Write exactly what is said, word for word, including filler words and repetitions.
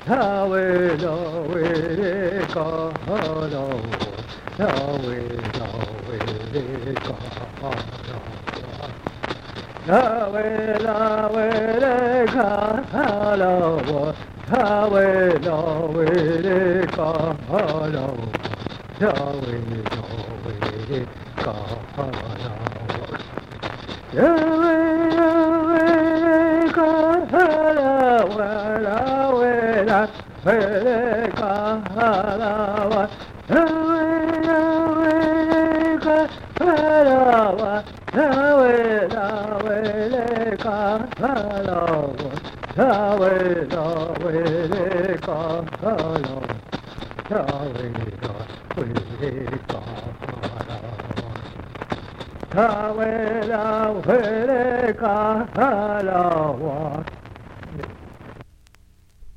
Yahweh, Yahweh, God, Yahweh, Yahweh, Yahweh, God, Yahweh, Yahweh, God, Yahweh, Yahweh, God, Yahweh, Yahweh, God, Yahweh, Yahweh, God, Yahweh, Yahweh, Yahweh, God, Yahweh, Yahweh, God, Yahweh, Yahweh, Yahweh, God, Yahweh, Yahweh, Yahweh, God, Yahweh, Yahweh, God, Yahweh, Yahweh, God, Yahweh,